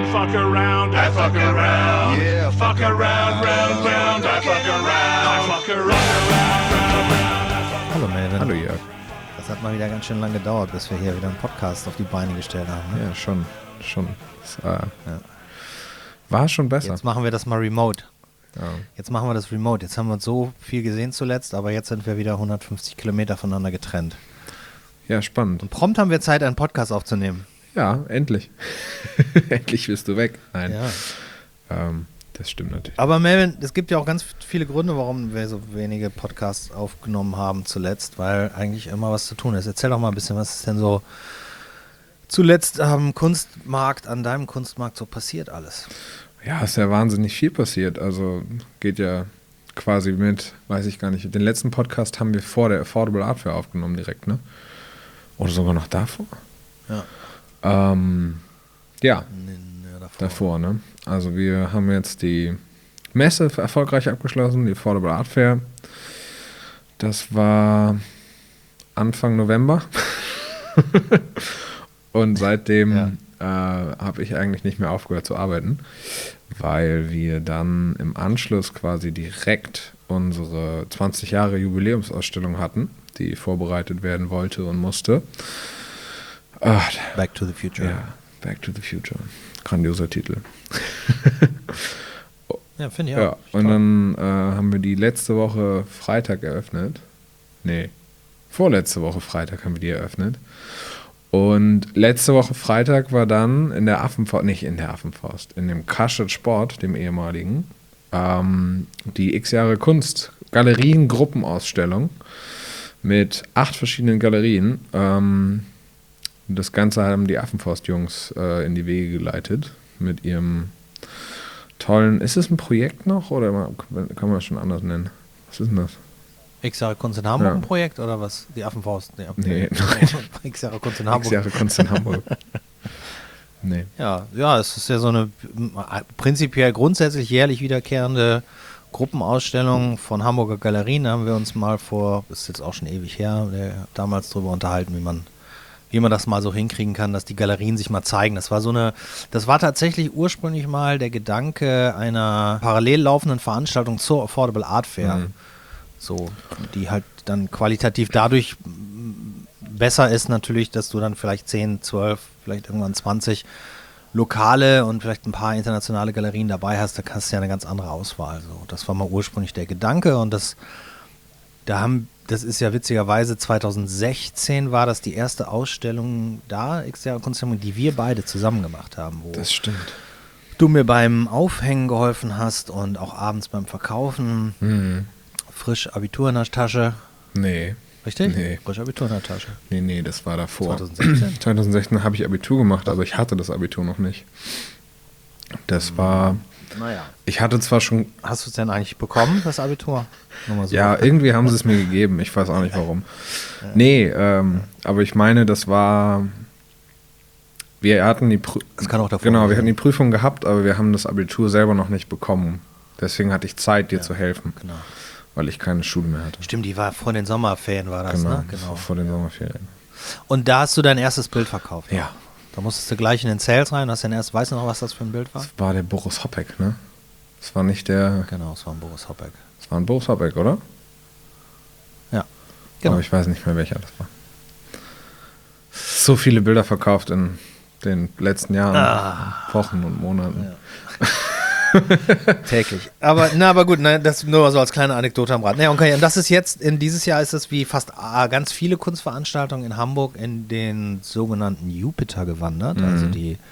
fuck around, I fuck around. Yeah, fuck around, round, round, I fuck around. I fuck around, round, round. Hallo Melvin. Hallo Jörg. Das hat mal wieder ganz schön lange gedauert, bis wir hier wieder einen Podcast auf die Beine gestellt haben. Ne? Ja, schon. Das, war schon besser. Jetzt machen wir das mal remote. Ja. Jetzt machen wir das remote. Jetzt haben wir uns so viel gesehen zuletzt, aber jetzt sind wir wieder 150 Kilometer voneinander getrennt. Ja, spannend. Und prompt haben wir Zeit, einen Podcast aufzunehmen. Ja, endlich. Endlich bist du weg. Nein. Ja. Das stimmt natürlich. Aber Melvin, es gibt ja auch ganz viele Gründe, warum wir so wenige Podcasts aufgenommen haben zuletzt, weil eigentlich immer was zu tun ist. Erzähl doch mal ein bisschen, was ist denn so zuletzt am Kunstmarkt, an deinem Kunstmarkt so passiert alles? Ja, ist ja wahnsinnig viel passiert. Also geht ja quasi mit, weiß ich gar nicht, den letzten Podcast haben wir vor der Affordable Art Fair aufgenommen direkt, ne? Oder sogar noch davor? Ja. Ja, davor, ne? Also wir haben jetzt die Messe erfolgreich abgeschlossen, die Affordable Art Fair. Das war Anfang November. Und seitdem habe ich eigentlich nicht mehr aufgehört zu arbeiten, weil wir dann im Anschluss quasi direkt unsere 20 Jahre Jubiläumsausstellung hatten, die vorbereitet werden wollte und musste. Back to the Future. Ja, Back to the Future. Grandioser Titel. Ja, finde ich auch. Ja, und dann haben wir die letzte Woche Freitag eröffnet. Nee, vorletzte Woche Freitag haben wir die eröffnet. Und letzte Woche Freitag war dann in der Affenfaust, nicht in der Affenfaust, in dem Kaschet Sport, dem ehemaligen, die X-Jahre Kunst Galerien-Gruppenausstellung mit 8 verschiedenen Galerien. Das Ganze haben die Affenfaust-Jungs in die Wege geleitet mit ihrem tollen, ist es ein Projekt noch oder kann man das schon anders nennen? Was ist denn das? X-Jahre Kunst in Hamburg Ja. ein Projekt oder was? Die Affenfaust? Nee, nein. X-Jahre Kunst in Hamburg. X-Jahre Kunst in Hamburg. Nee. Ja, es ist ja so eine prinzipiell grundsätzlich jährlich wiederkehrende Gruppenausstellung von Hamburger Galerien. Da haben wir uns mal das ist jetzt auch schon ewig her, damals drüber unterhalten, wie man das mal so hinkriegen kann, dass die Galerien sich mal zeigen. Das war tatsächlich ursprünglich mal der Gedanke einer parallel laufenden Veranstaltung zur Affordable Art Fair. Mhm. So, die halt dann qualitativ dadurch besser ist natürlich, dass du dann vielleicht 10, 12, vielleicht irgendwann 20 lokale und vielleicht ein paar internationale Galerien dabei hast, da hast du ja eine ganz andere Auswahl. So, das war mal ursprünglich der Gedanke und das ist ja witzigerweise 2016 war das die erste Ausstellung da, X-Jahre Kunstsammlung, die wir beide zusammen gemacht haben, wo Das stimmt. du mir beim Aufhängen geholfen hast und auch abends beim Verkaufen. Mhm. Frisch Abitur in der Tasche. Nee. Richtig? Nee. Frisch Abitur in der Tasche. Nee, das war davor. 2016? 2016 habe ich Abitur gemacht, aber ich hatte das Abitur noch nicht. Das war, Naja. ich hatte zwar schon, Hast du es denn eigentlich bekommen, das Abitur? Nur mal so. ja, irgendwie haben sie es mir gegeben, ich weiß auch nicht warum. Nee, aber ich meine, das war, wir hatten die Das kann auch davor Genau, wir sein. hatten die Prüfung gehabt, aber wir haben das Abitur selber noch nicht bekommen. Deswegen hatte ich Zeit, dir zu helfen, Genau. weil ich keine Schule mehr hatte. Stimmt, die war vor den Sommerferien, war das, ne? Das war vor den Sommerferien. Und da hast du dein erstes Bild verkauft. Ja. Da musstest du gleich in den Sales rein, hast weißt du noch, was das für ein Bild war? Das war der Boris Hoppeck, ne? Das war nicht der, Genau, es war ein Boris Hoppeck. das war ein Boris Hoppeck, oder? Ja, genau. Aber ich weiß nicht mehr, welcher das war. So viele Bilder verkauft in den letzten Jahren, Wochen und Monaten. Täglich. Aber gut, das nur so als kleine Anekdote am Rad. Okay, und das ist jetzt, dieses Jahr ist es wie fast ganz viele Kunstveranstaltungen in Hamburg in den sogenannten Jupiter gewandert, also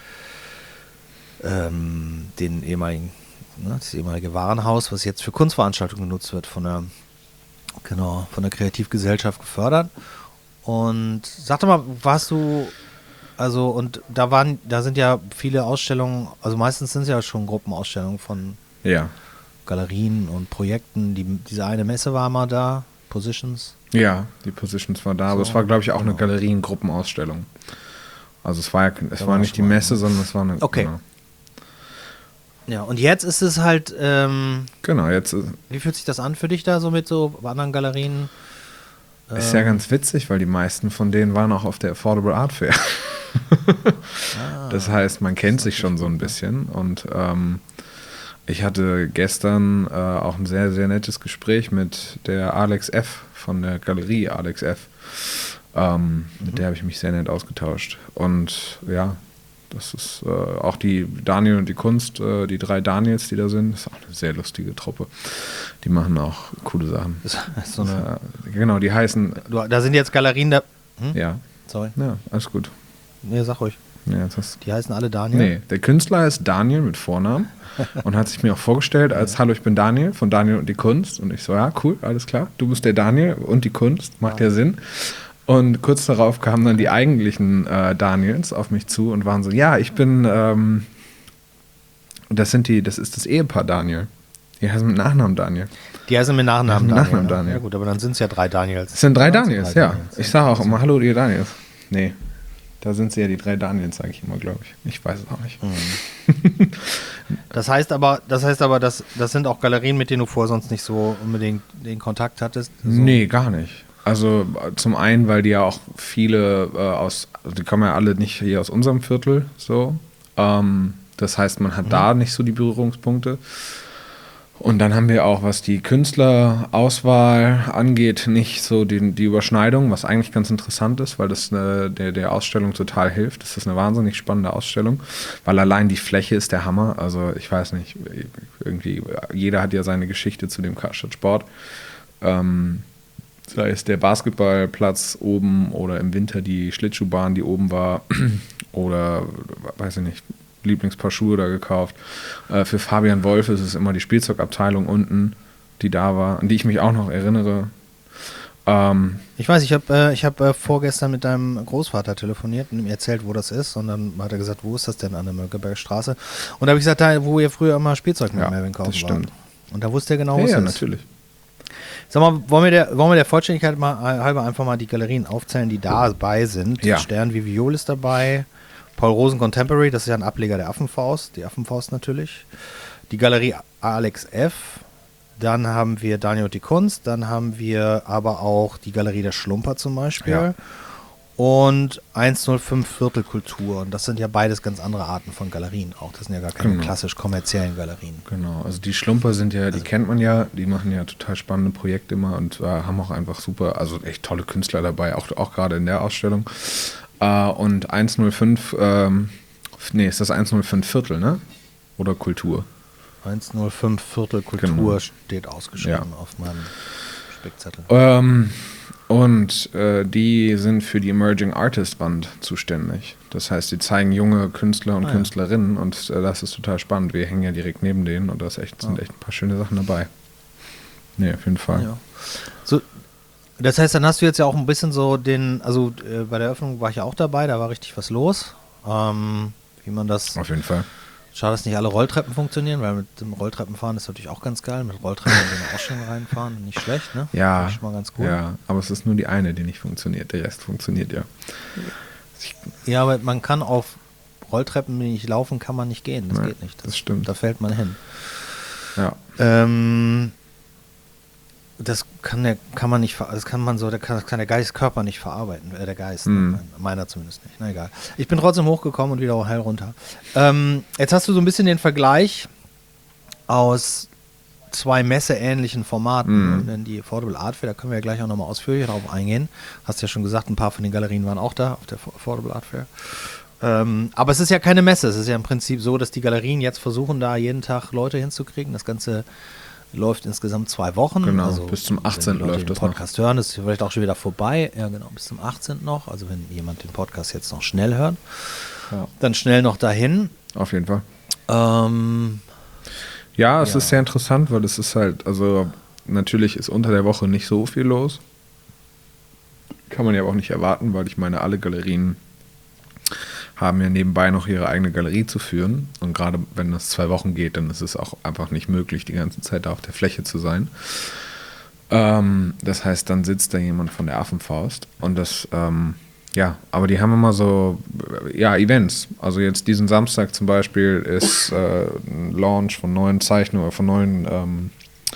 den ehemaligen, das ehemalige Warenhaus, was jetzt für Kunstveranstaltungen genutzt wird, von der Kreativgesellschaft gefördert. Und sag doch mal, warst du, also, und da sind ja viele Ausstellungen, also meistens sind es ja schon Gruppenausstellungen von Ja. Galerien und Projekten. Diese eine Messe war mal da, Positions. Ja, die Positions war da, aber So, es war, glaube ich, auch eine genau. Galeriengruppenausstellung. Also es war war nicht die schon mal, Messe, sondern es war eine. Okay. Ja, und jetzt ist es halt, Genau, jetzt wie fühlt sich das an für dich da so mit so anderen Galerien? ist ja ganz witzig, weil die meisten von denen waren auch auf der Affordable Art Fair. Das heißt, man kennt sich schon so ein bisschen. Und ich hatte gestern auch ein sehr, sehr nettes Gespräch mit der Alex F. von der Galerie Alex F. Mit der habe ich mich sehr nett ausgetauscht. Und ja, das ist auch die Daniel und die Kunst, die 3 Daniels, die da sind, das ist auch eine sehr lustige Truppe. Die machen auch coole Sachen. Das ist so eine, Genau, die heißen... da sind jetzt Galerien da. Ja, Sorry. ja, alles gut. Nee, sag ruhig. Ja, das Die heißen alle Daniel. Nee, der Künstler heißt Daniel mit Vornamen und hat sich mir auch vorgestellt als Hallo, ich bin Daniel von Daniel und die Kunst. Und ich so, ja, cool, alles klar. Du bist der Daniel und die Kunst, macht ja Sinn. Und kurz darauf kamen dann die eigentlichen Daniels auf mich zu und waren so, ja, ich bin, das ist das Ehepaar Daniel. Die heißen mit Nachnamen Daniel. Die heißen mit Nachnamen Mit Daniel. Nachnamen ne? Daniel. Ja gut, aber dann sind es ja 3 Daniels. Es sind 3 Ja, Daniels, drei ja. Daniels. Ich sage auch immer, hallo, ihr Daniels. Nee, da sind sie ja die 3 Daniels, sage ich immer, glaube ich. Ich weiß es auch nicht. Das heißt aber, das sind auch Galerien, mit denen du vorher sonst nicht so unbedingt den Kontakt hattest? So. Nee, gar nicht. Also zum einen, weil die ja auch viele also die kommen ja alle nicht hier aus unserem Viertel, so. Das heißt, man hat da nicht so die Berührungspunkte. Und dann haben wir auch, was die Künstlerauswahl angeht, nicht so die Überschneidung, was eigentlich ganz interessant ist, weil das der Ausstellung total hilft. Das ist eine wahnsinnig spannende Ausstellung, weil allein die Fläche ist der Hammer. Also ich weiß nicht, irgendwie, jeder hat ja seine Geschichte zu dem Karstadt Sport. Sei es der Basketballplatz oben oder im Winter die Schlittschuhbahn, die oben war, oder, weiß ich nicht, Lieblingspaar Schuhe da gekauft. Für Fabian Wolf ist es immer die Spielzeugabteilung unten, die da war, an die ich mich auch noch erinnere. Ich weiß, ich hab vorgestern mit deinem Großvater telefoniert und ihm erzählt, wo das ist. Und dann hat er gesagt, wo ist das denn an der Mönckeberger Straße? Und da habe ich gesagt, da, wo ihr früher immer Spielzeug mit Melvin kaufen das stimmt. wart. Und da wusste er genau, wo es Ja, ist. natürlich. Sag mal, wollen wir der Vollständigkeit mal halber einfach mal die Galerien aufzählen, die dabei sind? Ja. Stern wie Viol ist dabei, Paul Rosen Contemporary, das ist ja ein Ableger der Affenfaust, die Affenfaust natürlich. Die Galerie Alex F. Dann haben wir Daniel und die Kunst, dann haben wir aber auch die Galerie der Schlumper zum Beispiel. Ja. Und 105 Viertelkultur. Und das sind ja beides ganz andere Arten von Galerien auch. Das sind ja gar keine klassisch kommerziellen Galerien. Genau, also die Schlumper sind ja, die kennt man ja, die machen ja total spannende Projekte immer und haben auch einfach super, also echt tolle Künstler dabei, auch gerade in der Ausstellung. Und 105, ist das 105 Viertel, ne? Oder Kultur? 105 Viertelkultur Genau. steht ausgeschrieben Ja. auf meinem Spickzettel. Und die sind für die Emerging Artist Wand zuständig. Das heißt, die zeigen junge Künstler und Künstlerinnen und das ist total spannend. Wir hängen ja direkt neben denen und sind echt ein paar schöne Sachen dabei. Nee, auf jeden Fall. Ja. So, das heißt, dann hast du jetzt ja auch ein bisschen so bei der Eröffnung war ich ja auch dabei, da war richtig was los. Wie man das. Auf jeden Fall. Schade, dass nicht alle Rolltreppen funktionieren, weil mit dem Rolltreppenfahren ist natürlich auch ganz geil. Mit Rolltreppen in so eine Ausstellung reinfahren, nicht schlecht, ne? Ja, Das ist schon mal ganz cool. ja, aber es ist nur die eine, die nicht funktioniert. Der Rest funktioniert ja. Ja, aber man kann auf Rolltreppen, die nicht laufen, kann man nicht gehen. Das Nein, geht nicht. das stimmt. Da fällt man hin. Ja. Das kann der Körper nicht verarbeiten, der Geist, meiner zumindest nicht. Na egal. Ich bin trotzdem hochgekommen und wieder auch heil runter. Jetzt hast du so ein bisschen den Vergleich aus 2 messeähnlichen Formaten, denn die Affordable Art Fair, da können wir ja gleich auch nochmal ausführlicher darauf eingehen. Hast ja schon gesagt, ein paar von den Galerien waren auch da auf der Affordable Art Fair. Aber es ist ja keine Messe, es ist ja im Prinzip so, dass die Galerien jetzt versuchen, da jeden Tag Leute hinzukriegen. Das Ganze läuft insgesamt 2 Wochen. Genau, also, bis zum 18. wenn die Leute läuft den das noch. Podcast hören, ist vielleicht auch schon wieder vorbei. Ja, genau, bis zum 18. noch. Also wenn jemand den Podcast jetzt noch schnell hört, dann schnell noch dahin. Auf jeden Fall. Ähm, Ja, es ist sehr interessant, weil es ist halt, also natürlich ist unter der Woche nicht so viel los. Kann man ja auch nicht erwarten, weil ich meine, alle Galerien haben ja nebenbei noch ihre eigene Galerie zu führen. Und gerade wenn das 2 Wochen geht, dann ist es auch einfach nicht möglich, die ganze Zeit da auf der Fläche zu sein. Das heißt, dann sitzt da jemand von der Affenfaust und das, aber die haben immer so, Events. Also jetzt diesen Samstag zum Beispiel ist ein Launch von neuen Zeichnungen, von neuen,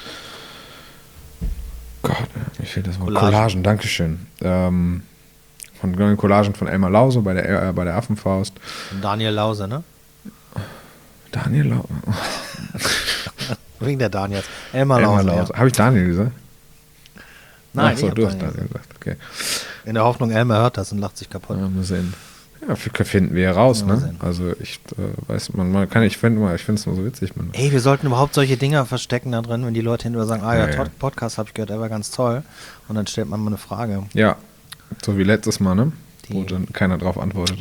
mir fehlt das Wort, Collagen, Dankeschön. von Collagen von Elmar Lause bei der Affenfaust. Und Daniel Lause, ne? Daniel Lause. Wegen der Daniels. Elmar Lause. Ja. Habe ich Daniel gesagt? Nein, Ach so, ich du hab hast Daniel Daniel gesagt. Okay. In der Hoffnung, Elmar hört das und lacht sich kaputt. Ja, mal sehen. Ja, finden wir raus, Ja, mal ne? sehen. Also ich weiß, ich finde es nur so witzig. Ey, wir sollten überhaupt solche Dinger verstecken da drin, wenn die Leute hinterher sagen, Ja. Podcast habe ich gehört, der war ganz toll. Und dann stellt man mal eine Frage. Ja, so wie letztes Mal, ne? Wo Die- dann keiner drauf antwortet.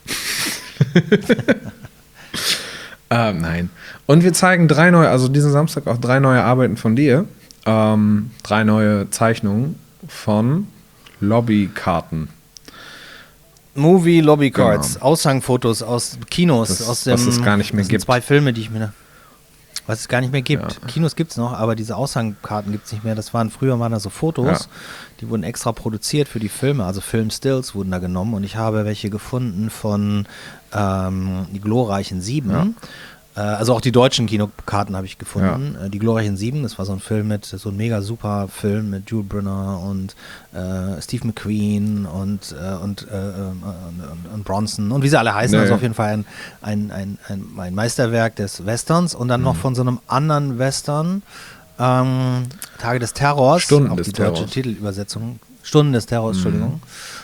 Nein. Und wir zeigen diesen Samstag auch 3 neue Arbeiten von dir. 3 neue Zeichnungen von Lobbykarten. Movie Lobby Cards, Genau. Aushangfotos aus Kinos, Was es gar nicht mehr das sind gibt. 2 Filme, die ich mir. Was es gar nicht mehr gibt. Ja. Kinos gibt es noch, aber diese Aushangkarten gibt es nicht mehr. Früher waren da so Fotos, Ja. die wurden extra produziert für die Filme, also Filmstills wurden da genommen und ich habe welche gefunden von Die glorreichen 7. Ja. Also auch die deutschen Kinokarten habe ich gefunden. Die glorreichen 7, das war so ein mega super Film mit Jules Brynner und Steve McQueen und Bronson und wie sie alle heißen. Nee. Also auf jeden Fall ein Meisterwerk des Westerns und dann noch von so einem anderen Western, Tage des Terrors, Stunden auch des die deutsche Terrors. Titelübersetzung, Stunden des Terrors, Entschuldigung.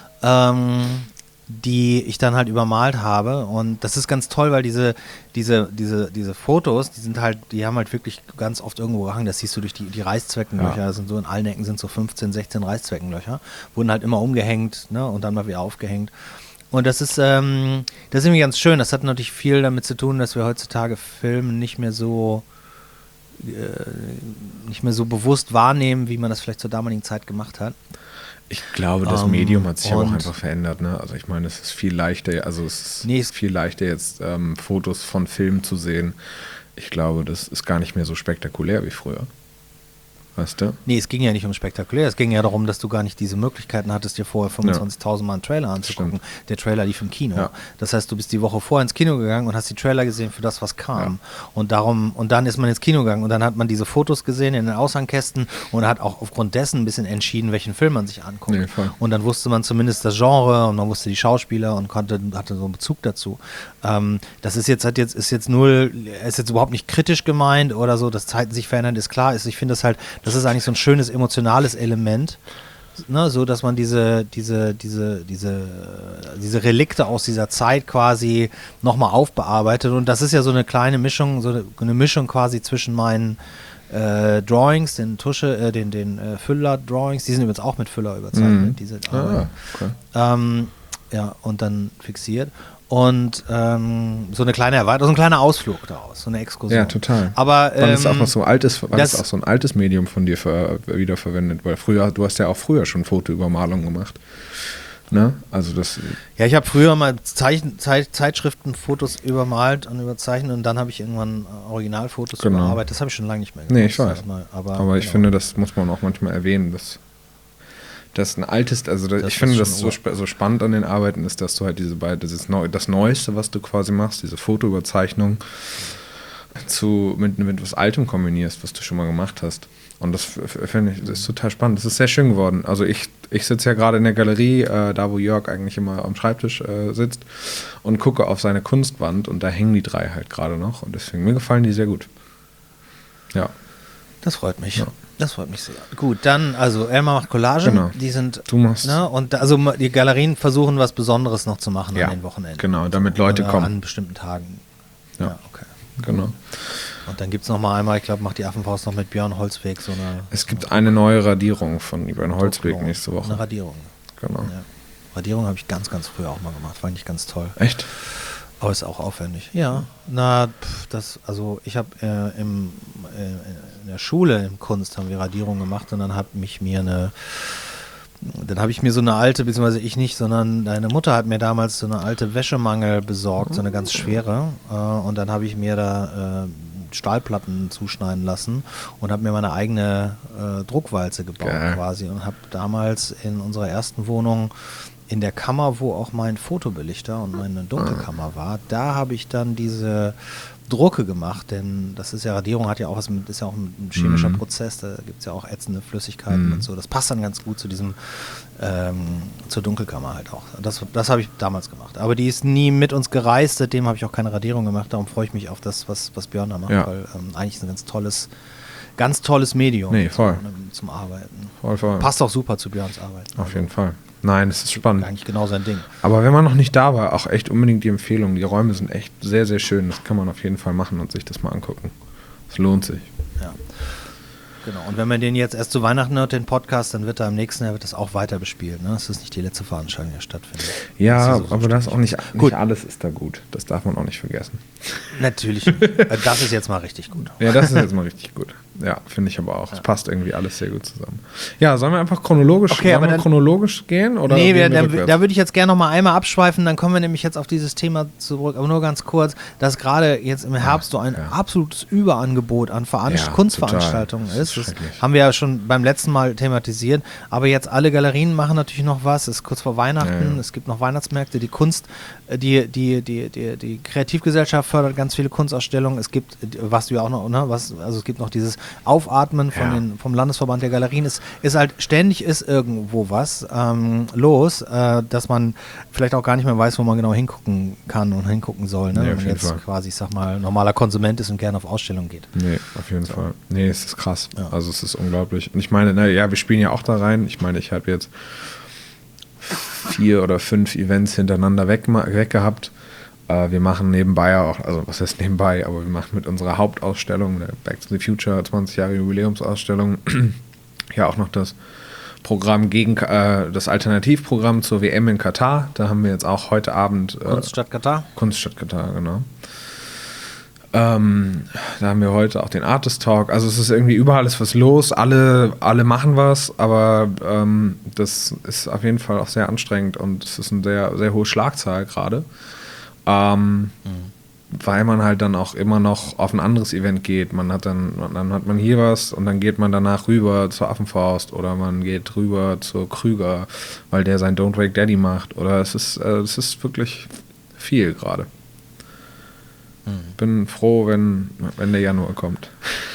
Die ich dann halt übermalt habe und das ist ganz toll, weil diese Fotos, die haben halt wirklich ganz oft irgendwo gehangen, das siehst du durch die Reißzweckenlöcher, Ja. das sind so in allen Ecken sind so 15, 16 Reißzweckenlöcher, wurden halt immer umgehängt, ne, und dann mal wieder aufgehängt. Und das ist irgendwie ganz schön, das hat natürlich viel damit zu tun, dass wir heutzutage Filme nicht mehr so bewusst wahrnehmen, wie man das vielleicht zur damaligen Zeit gemacht hat. Ich glaube, das Medium hat sich aber auch und- einfach verändert. Ne? Also ich meine, es ist viel leichter, Nee, viel leichter jetzt Fotos von Filmen zu sehen. Ich glaube, das ist gar nicht mehr so spektakulär wie früher. Weißt du? Nee, es ging ja nicht um spektakulär. Es ging ja darum, dass du gar nicht diese Möglichkeiten hattest, dir vorher 25.000 Mal einen Trailer anzugucken. Stimmt. Der Trailer lief im Kino. Ja. Das heißt, du bist die Woche vorher ins Kino gegangen und hast die Trailer gesehen für das, was kam. Und dann ist man ins Kino gegangen und dann hat man diese Fotos gesehen in den Aushangkästen und hat auch aufgrund dessen ein bisschen entschieden, welchen Film man sich anguckt. Nee, voll. Und dann wusste man zumindest das Genre und man wusste die Schauspieler und hatte so einen Bezug dazu. Das ist jetzt überhaupt nicht kritisch gemeint oder so, dass Zeiten sich verändern, ist klar. Ich finde das ist eigentlich so ein schönes emotionales Element, ne, so dass man diese Relikte aus dieser Zeit quasi nochmal aufbearbeitet. Und das ist ja so eine kleine Mischung, quasi zwischen meinen Drawings, den Füller-Drawings, die sind übrigens auch mit Füller überzeichnet, diese Okay. ja, und dann fixiert. Und so eine kleine Erweiterung, so ein kleiner Ausflug daraus, so eine Exkursion. Ja, total. Aber Weil es auch noch so altes, weil das- es auch so ein altes Medium von dir wiederverwendet, weil du hast ja auch früher schon Fotoübermalung gemacht. Ne? Also das. ja, ich habe früher mal Zeitschriftenfotos übermalt und überzeichnet und dann habe ich irgendwann Originalfotos Genau. überarbeitet. Das habe ich schon lange nicht mehr gemacht. Nee, ich weiß. Aber ich genau. finde, das muss man auch manchmal erwähnen, dass das ein altes, ich ist finde, schon das so spannend an den Arbeiten ist, dass du halt das Neueste, was du quasi machst, diese Fotoüberzeichnung mit was Altem kombinierst, was du schon mal gemacht hast. Und das finde ich, das ist total spannend. Das ist sehr schön geworden. Also ich sitze ja gerade in der Galerie, da wo Jörg eigentlich immer am Schreibtisch sitzt und gucke auf seine Kunstwand und da hängen die 3 halt gerade noch und deswegen, mir gefallen die sehr gut. Ja. Das freut mich. Ja. Das freut mich sehr. Gut, dann, also Elmar macht Collagen, Genau. die sind, Du machst. ne, und also die Galerien versuchen was Besonderes noch zu machen Ja, an den Wochenenden. genau, damit Leute Oder kommen. an bestimmten Tagen. Ja. Okay. Genau. Und dann gibt es noch mal einmal, ich glaube, macht die Affenfaust noch mit Björn Holzweg so eine... Es gibt eine neue Radierung von Björn Holzweg nächste Woche. Eine Radierung. Genau. Ja. Radierung habe ich ganz, ganz früher auch mal gemacht. Fand ich ganz toll. Echt? Aber ist auch aufwendig. Ja, also ich habe in der Schule in Kunst haben wir Radierung gemacht und dann habe ich mir so eine alte, beziehungsweise ich nicht, sondern deine Mutter hat mir damals so eine alte Wäschemangel besorgt, so eine ganz schwere. Und dann habe ich mir da Stahlplatten zuschneiden lassen und habe mir meine eigene Druckwalze gebaut Geil. quasi und habe damals in unserer ersten Wohnung in der Kammer, wo auch mein Fotobelichter und meine Dunkelkammer war, da habe ich dann diese Drucke gemacht, denn das ist ja, Radierung hat ja auch was mit, ist ja auch ein chemischer Prozess, da gibt es ja auch ätzende Flüssigkeiten und so. Das passt dann ganz gut zu diesem, zur Dunkelkammer halt auch. Das habe ich damals gemacht. Aber die ist nie mit uns gereist, seitdem habe ich auch keine Radierung gemacht, darum freue ich mich auf das, was Björn da macht, weil eigentlich ist ein ganz tolles Medium zum Arbeiten. Voll. Passt auch super zu Björns Arbeit. Auf jeden Fall. Nein, es ist spannend. Eigentlich genau sein Ding. Aber wenn man noch nicht da war, auch echt unbedingt die Empfehlung. Die Räume sind echt sehr, sehr schön. Das kann man auf jeden Fall machen und sich das mal angucken. Es lohnt sich. Ja. Genau. Und wenn man den jetzt erst zu Weihnachten hört, den Podcast, dann wird er im nächsten Jahr das auch weiter bespielt. Ne? Das ist nicht die letzte Veranstaltung, die stattfindet. Ja, aber das auch nicht alles ist da gut. Das darf man auch nicht vergessen. Natürlich. Das ist jetzt mal richtig gut. Ja, das ist jetzt mal richtig gut. Ja, finde ich aber auch. Es passt irgendwie alles sehr gut zusammen. Ja, sollen wir einfach chronologisch gehen? Oder nee, da würde ich jetzt gerne noch mal einmal abschweifen, dann kommen wir nämlich jetzt auf dieses Thema zurück. Aber nur ganz kurz, dass gerade jetzt im Herbst so ein absolutes Überangebot an Kunstveranstaltungen ist. Das haben wir ja schon beim letzten Mal thematisiert. Aber jetzt alle Galerien machen natürlich noch was. Es ist kurz vor Weihnachten, es gibt noch Weihnachtsmärkte. Die Kunst, die Kreativgesellschaft fördert ganz viele Kunstausstellungen. Es gibt, was du ja auch noch, ne, es gibt noch dieses Aufatmen vom Landesverband der Galerien. Es ist halt, ständig ist irgendwo was los, dass man vielleicht auch gar nicht mehr weiß, wo man genau hingucken kann und hingucken soll, ne? Wenn man jetzt quasi, ich sag mal, normaler Konsument ist und gerne auf Ausstellungen geht. Nee, auf jeden Fall. Nee, es ist krass. Ja. Also es ist unglaublich. Und ich meine, wir spielen ja auch da rein. Ich meine, ich habe jetzt 4 oder 5 Events hintereinander weg gehabt. Wir machen nebenbei auch, also was heißt nebenbei, aber wir machen mit unserer Hauptausstellung, der Back to the Future 20 Jahre Jubiläumsausstellung, ja auch noch das Programm das Alternativprogramm zur WM in Katar. Da haben wir jetzt auch heute Abend Kunststadt Katar, genau. Da haben wir heute auch den Artist Talk. Also es ist irgendwie überall ist was los. Alle machen was, aber das ist auf jeden Fall auch sehr anstrengend und es ist eine sehr, sehr hohe Schlagzahl gerade. Weil man halt dann auch immer noch auf ein anderes Event geht. Dann hat man hier was und dann geht man danach rüber zur Affenfaust oder man geht rüber zur Krüger, weil der sein Don't Wake Daddy macht. Oder es ist wirklich viel gerade. Bin froh, wenn der Januar kommt.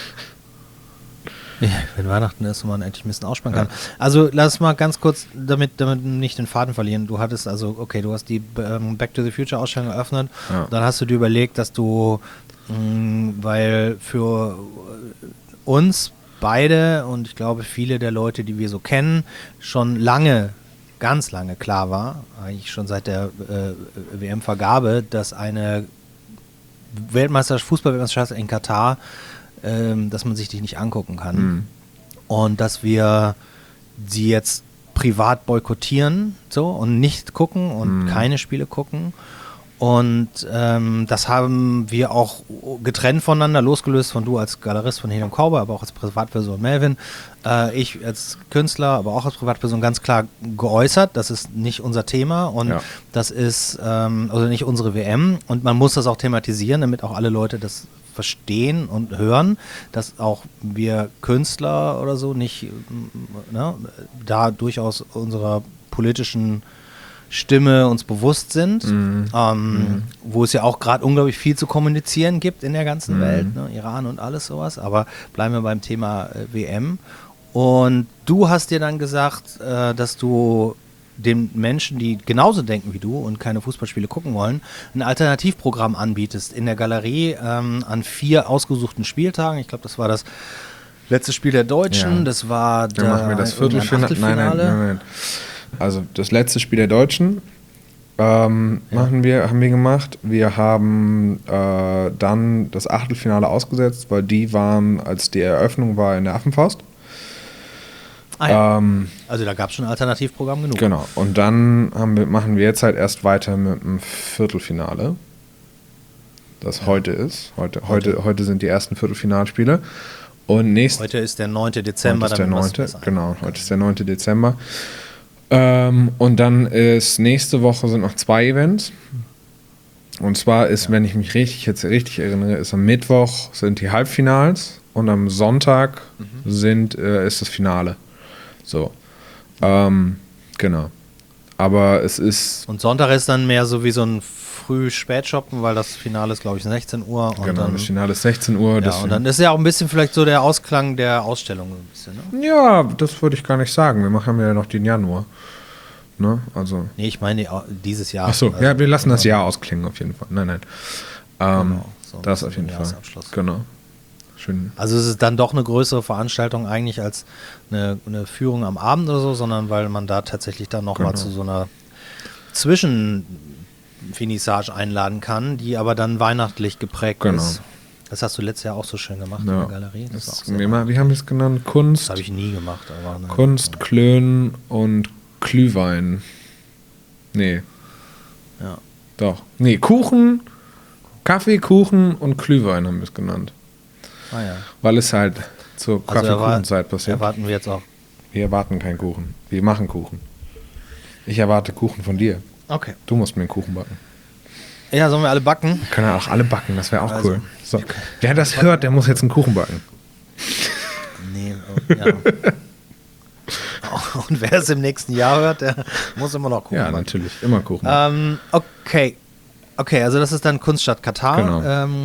Ja, wenn Weihnachten ist und man endlich ein bisschen ausspannen kann. Also lass mal ganz kurz, damit wir nicht den Faden verlieren. Du hast die Back to the Future Ausstellung eröffnet. Ja. Dann hast du dir überlegt, dass du, weil für uns beide und ich glaube viele der Leute, die wir so kennen, schon ganz lange klar war, eigentlich schon seit der WM-Vergabe, dass eine Fußball-Weltmeisterschaft in Katar, dass man sich die nicht angucken kann. Und dass wir sie jetzt privat boykottieren und nicht gucken und keine Spiele gucken. Und das haben wir auch getrennt voneinander, losgelöst von du als Galerist von Helium Cowboy, aber auch als Privatperson Melvin. Ich als Künstler, aber auch als Privatperson ganz klar geäußert, das ist nicht unser Thema und das ist also nicht unsere WM. Und man muss das auch thematisieren, damit auch alle Leute das verstehen und hören, dass auch wir Künstler oder so nicht da durchaus unserer politischen Stimme uns bewusst sind, wo es ja auch gerade unglaublich viel zu kommunizieren gibt in der ganzen Welt, ne? Iran und alles sowas, aber bleiben wir beim Thema WM. Und du hast dir dann gesagt, dass du den Menschen, die genauso denken wie du und keine Fußballspiele gucken wollen, ein Alternativprogramm anbietest in der Galerie an 4 ausgesuchten Spieltagen. Ich glaube, das war das letzte Spiel der Deutschen, das war dann machen wir das Viertelfinale. Nein. Also das letzte Spiel der Deutschen haben wir gemacht. Wir haben dann das Achtelfinale ausgesetzt, weil die waren, als die Eröffnung war, in der Affenfaust. Also da gab es schon ein Alternativprogramm genug. Genau. Und dann machen wir jetzt halt erst weiter mit dem Viertelfinale, das heute ist. Heute sind die ersten Viertelfinalspiele. Und heute ist der 9. Dezember. Heute ist der 9. Dezember. Und dann ist nächste Woche sind noch 2 Events. Und zwar ist, wenn ich mich richtig erinnere, ist am Mittwoch sind die Halbfinals und am Sonntag ist das Finale. So. Genau. Aber es ist... Und Sonntag ist dann mehr so wie so ein Früh-Spät-Shoppen, weil das Finale ist, glaube ich, 16 Uhr. Und Genau, dann, das Finale ist 16 Uhr. ja, und dann ist ja auch ein bisschen vielleicht so der Ausklang der Ausstellung. Ein bisschen, ne? Ja, das würde ich gar nicht sagen. Wir machen ja noch den Januar. Ne? Also... Nee, ich meine dieses Jahr. Achso, also, ja, wir lassen das Jahr ausklingen auf jeden Fall. Nein. Genau, so Das ein auf jeden Fall. Jahresabschluss. Genau. Schön. Also es ist dann doch eine größere Veranstaltung eigentlich als eine Führung am Abend oder so, sondern weil man da tatsächlich dann nochmal zu so einer Zwischenfinissage einladen kann, die aber dann weihnachtlich geprägt ist. Das hast du letztes Jahr auch so schön gemacht in der Galerie. Das war auch sehr Wie haben wir es genannt? Kunst. Das habe ich nie gemacht. Aber ne, Kunst, Klön und Glühwein. Nee. Ja. Doch. Nee, Kuchen, Kaffee, Kuchen und Glühwein haben wir es genannt. Ah, ja. Weil es halt zur Kaffee-Kuchen-Zeit passiert. Erwarten wir jetzt auch. Wir erwarten keinen Kuchen. Wir machen Kuchen. Ich erwarte Kuchen von dir. Okay. Du musst mir einen Kuchen backen. Ja, sollen wir alle backen? Wir können ja auch alle backen, das wäre auch Also, cool. So. Wer das hört, der muss jetzt einen Kuchen backen. Nee, ja. Und wer es im nächsten Jahr hört, der muss immer noch Kuchen Ja, backen. natürlich. Immer Kuchen backen. Okay. Okay, also das ist dann Kunststadt Katar. Genau.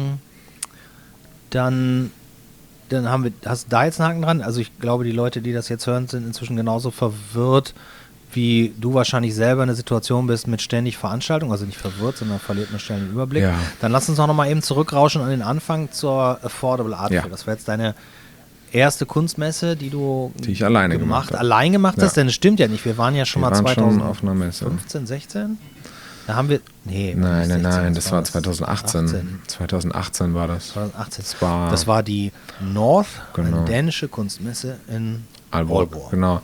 Dann haben wir, hast du da jetzt einen Haken dran? Also ich glaube, die Leute, die das jetzt hören, sind inzwischen genauso verwirrt, wie du wahrscheinlich selber in der Situation bist mit ständig Veranstaltungen. Also nicht verwirrt, sondern verliert man schnell den Überblick. Ja. Dann lass uns noch mal eben zurückrauschen an den Anfang zur Affordable Art Fair. Ja. Das war jetzt deine erste Kunstmesse, die ich alleine gemacht habe. Allein gemacht hast, Ja. denn es stimmt ja nicht. Wir waren ja schon Wir mal waren 2015, schon auf einer Messe. 16? Da haben wir, nee. Nein, 16, das war 2018. 2018 war das. 2018. Das war war die North, Genau. eine dänische Kunstmesse in Aalborg. Genau.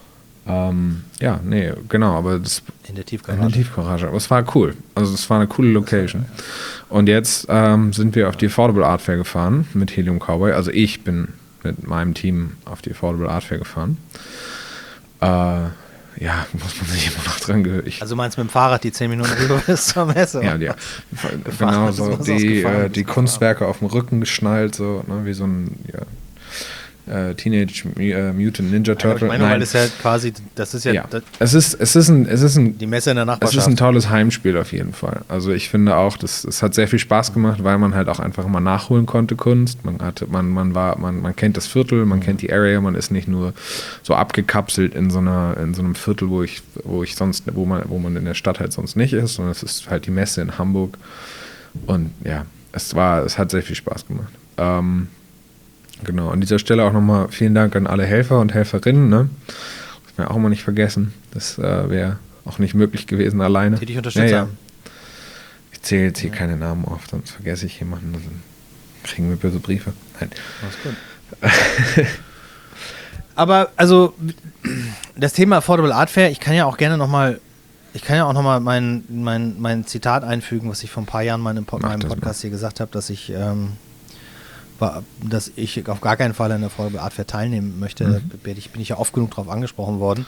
Genau, aber das In der in Tiefgarage. der Tiefgarage. Aber es war cool. Also es war eine coole Location. Und jetzt sind wir auf die Affordable Art Fair gefahren mit Helium Cowboy. Also ich bin mit meinem Team auf die Affordable Art Fair gefahren. Muss man sich immer noch dran gewöhnen. Also meinst du mit dem Fahrrad die 10 Minuten rüber bis zur Messe? Ja. Genau Das so. muss ausgefahren, Die Kunstwerke auf dem Rücken geschnallt, so, ne, wie so ein Teenage Mutant Ninja Turtle. Ich meine, weil es ja quasi, das ist ja, das, Es ist ein die Messe in der Es Nachbarschaft. ist ein tolles Heimspiel auf jeden Fall. Also ich finde auch, es hat sehr viel Spaß gemacht, weil man halt auch einfach immer nachholen konnte Kunst. Man kennt das Viertel, man kennt die Area, man ist nicht nur so abgekapselt in so einem Viertel, wo man in der Stadt halt sonst nicht ist, sondern es ist halt die Messe in Hamburg. Und ja, es hat sehr viel Spaß gemacht. Genau, an dieser Stelle auch nochmal vielen Dank an alle Helfer und Helferinnen. Ne? Das wir auch mal nicht vergessen. Das wäre auch nicht möglich gewesen alleine. Die dich unterstützt haben. Ich zähle jetzt hier keine Namen auf, sonst vergesse ich jemanden. Dann kriegen wir böse Briefe. Nein. Alles gut. Aber also das Thema Affordable Art Fair, ich kann ja auch nochmal mein Zitat einfügen, was ich vor ein paar Jahren mal in meinem Podcast hier gesagt habe, dass ich auf gar keinen Fall an der Affordable Art Fair teilnehmen möchte. Bin ich ja oft genug darauf angesprochen worden.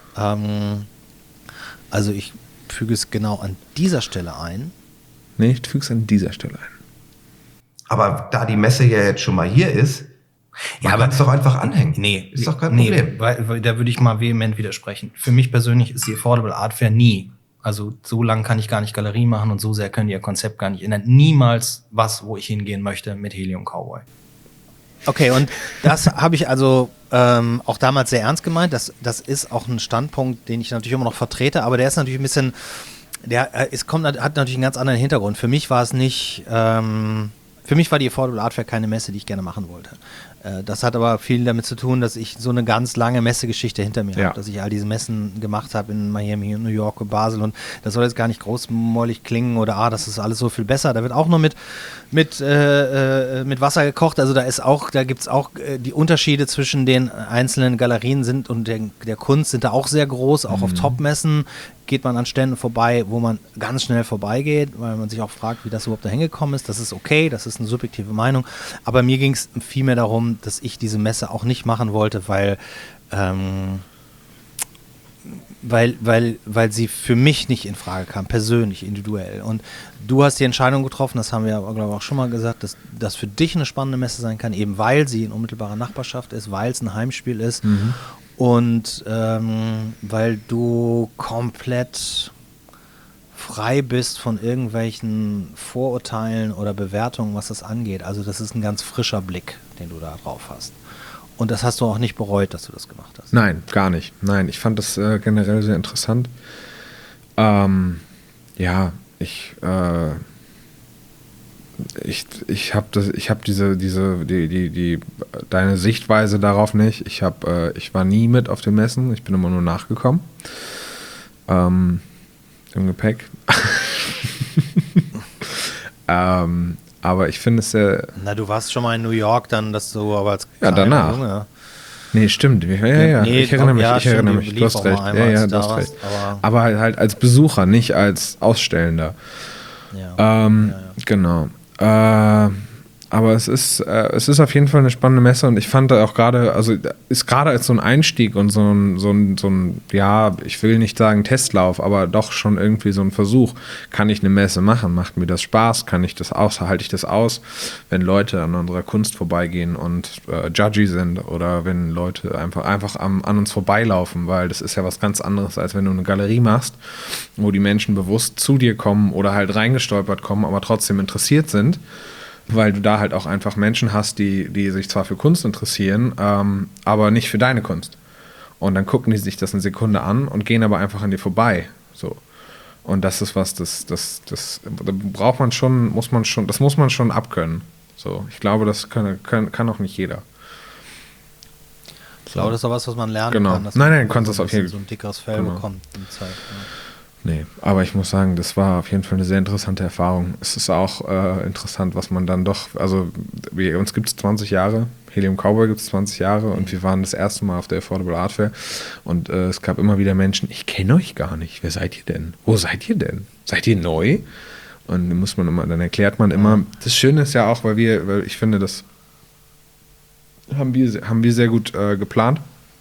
Also ich füge es genau an dieser Stelle ein. Nee, ich füge es an dieser Stelle ein. Aber da die Messe ja jetzt schon mal hier ist, man kann es doch einfach anhängen. Nee, ist doch kein Problem. Weil da würde ich mal vehement widersprechen. Für mich persönlich ist die Affordable Art Fair nie. Also so lange kann ich gar nicht Galerie machen und so sehr können die ihr Konzept gar nicht ändern. Niemals wo ich hingehen möchte mit Helium Cowboy. Okay, und das habe ich also auch damals sehr ernst gemeint. Das ist auch ein Standpunkt, den ich natürlich immer noch vertrete, aber der ist natürlich ein bisschen, hat natürlich einen ganz anderen Hintergrund. Für mich war es nicht, für mich war die Affordable Art Fair keine Messe, die ich gerne machen wollte. Das hat aber viel damit zu tun, dass ich so eine ganz lange Messegeschichte hinter mir habe, dass ich all diese Messen gemacht habe in Miami, New York und Basel, und das soll jetzt gar nicht großmäulig klingen oder das ist alles so viel besser. Da wird auch nur mit Wasser gekocht. Also da gibt es auch die Unterschiede zwischen den einzelnen Galerien und der Kunst sind da auch sehr groß. Auch auf Top-Messen geht man an Ständen vorbei, wo man ganz schnell vorbeigeht, weil man sich auch fragt, wie das überhaupt da hingekommen ist. Das ist okay, das ist eine subjektive Meinung. Aber mir ging es vielmehr darum, dass ich diese Messe auch nicht machen wollte, weil sie für mich nicht in Frage kam, persönlich, individuell. Und du hast die Entscheidung getroffen, das haben wir, glaube ich, auch schon mal gesagt, dass das für dich eine spannende Messe sein kann, eben weil sie in unmittelbarer Nachbarschaft ist, weil es ein Heimspiel ist. Und weil du komplett frei bist von irgendwelchen Vorurteilen oder Bewertungen, was das angeht. Also das ist ein ganz frischer Blick, den du da drauf hast. Und das hast du auch nicht bereut, dass du das gemacht hast. Nein, gar nicht. Nein, ich fand das generell sehr interessant. Ja, ich habe deine Sichtweise darauf nicht. Ich war nie mit auf den Messen. Ich bin immer nur nachgekommen. Im Gepäck. Aber ich finde es sehr. Na, du warst schon mal in New York, dann, dass du aber als danach. Junge. Nee, stimmt. Ja. Nee, ich erinnere mich. stimmt, Du hast recht. Ja, du hast recht. Aber halt als Besucher, nicht als Ausstellender. Ja. Genau. Aber es ist auf jeden Fall eine spannende Messe und ich fand da auch gerade, also ist gerade als so ein Einstieg und so ein, ja, ich will nicht sagen Testlauf, aber doch schon irgendwie so ein Versuch. Kann ich eine Messe machen? Macht mir das Spaß? Halte ich das aus, wenn Leute an unserer Kunst vorbeigehen und judgy sind oder wenn Leute einfach an uns vorbeilaufen, weil das ist ja was ganz anderes, als wenn du eine Galerie machst, wo die Menschen bewusst zu dir kommen oder halt reingestolpert kommen, aber trotzdem interessiert sind. Weil du da halt auch einfach Menschen hast, die sich zwar für Kunst interessieren, aber nicht für deine Kunst. Und dann gucken die sich das eine Sekunde an und gehen aber einfach an dir vorbei. So. Und das ist was, das braucht man schon, muss man schon abkönnen. So. Ich glaube, das kann auch nicht jeder. Ich glaube, das ist auch was man lernen genau. kann. Dass nein, man kannst das auf jeden Fall. So ein dickeres Fell bekommt in Zeit. Ja. Nee, aber ich muss sagen, das war auf jeden Fall eine sehr interessante Erfahrung. Es ist auch interessant, was man dann doch, also uns gibt es 20 Jahre, Helium Cowboy gibt es 20 Jahre und wir waren das erste Mal auf der Affordable Art Fair und es gab immer wieder Menschen, ich kenne euch gar nicht, wer seid ihr denn? Wo seid ihr denn? Seid ihr neu? Und dann erklärt man immer, das Schöne ist ja auch, weil ich finde, das haben wir sehr gut geplant.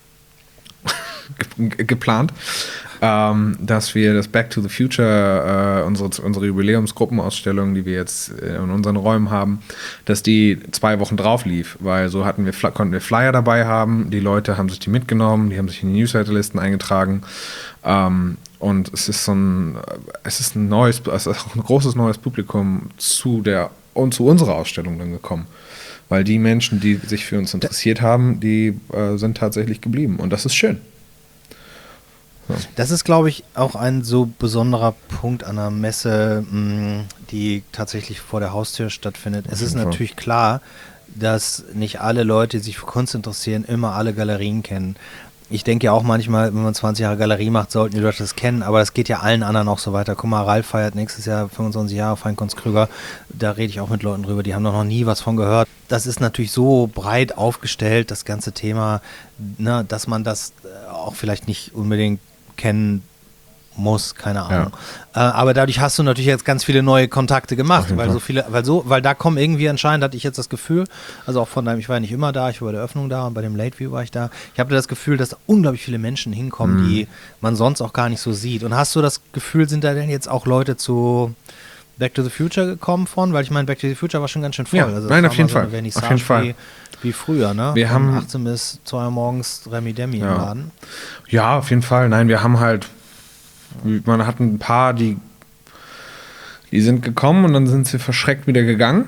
Dass wir das Back to the Future, unsere Jubiläumsgruppenausstellung, die wir jetzt in unseren Räumen haben, dass die 2 Wochen drauf lief, weil so konnten wir Flyer dabei haben, die Leute haben sich die mitgenommen, die haben sich in die Newsletterlisten eingetragen und es ist ein großes neues Publikum zu unserer Ausstellung dann gekommen. Weil die Menschen, die sich für uns interessiert haben, die sind tatsächlich geblieben und das ist schön. Das ist, glaube ich, auch ein so besonderer Punkt an einer Messe, die tatsächlich vor der Haustür stattfindet. Es ist natürlich klar, dass nicht alle Leute, die sich für Kunst interessieren, immer alle Galerien kennen. Ich denke ja auch manchmal, wenn man 20 Jahre Galerie macht, sollten die Leute das kennen, aber das geht ja allen anderen auch so weiter. Guck mal, Ralf feiert nächstes Jahr 25 Jahre Feinkunst Krüger, da rede ich auch mit Leuten drüber, die haben noch nie was von gehört. Das ist natürlich so breit aufgestellt, das ganze Thema, ne, dass man das auch vielleicht nicht unbedingt kennen muss, keine Ahnung. Ja. Aber dadurch hast du natürlich jetzt ganz viele neue Kontakte gemacht, weil da kommen irgendwie anscheinend, hatte ich jetzt das Gefühl, also auch ich war ja nicht immer da, ich war bei der Öffnung da und bei dem Late View war ich da. Ich habe das Gefühl, dass da unglaublich viele Menschen hinkommen, die man sonst auch gar nicht so sieht. Und hast du das Gefühl, sind da denn jetzt auch Leute zu Back to the Future gekommen von? Weil ich meine, Back to the Future war schon ganz schön voll. Ja, also nein, auf jeden Fall. Auf jeden Fall. Wie früher, ne? Wir haben 18 bis 2 Uhr morgens Remi Demi im Laden. Ja, auf jeden Fall. Nein, wir haben halt, man hat ein paar, die sind gekommen und dann sind sie verschreckt wieder gegangen.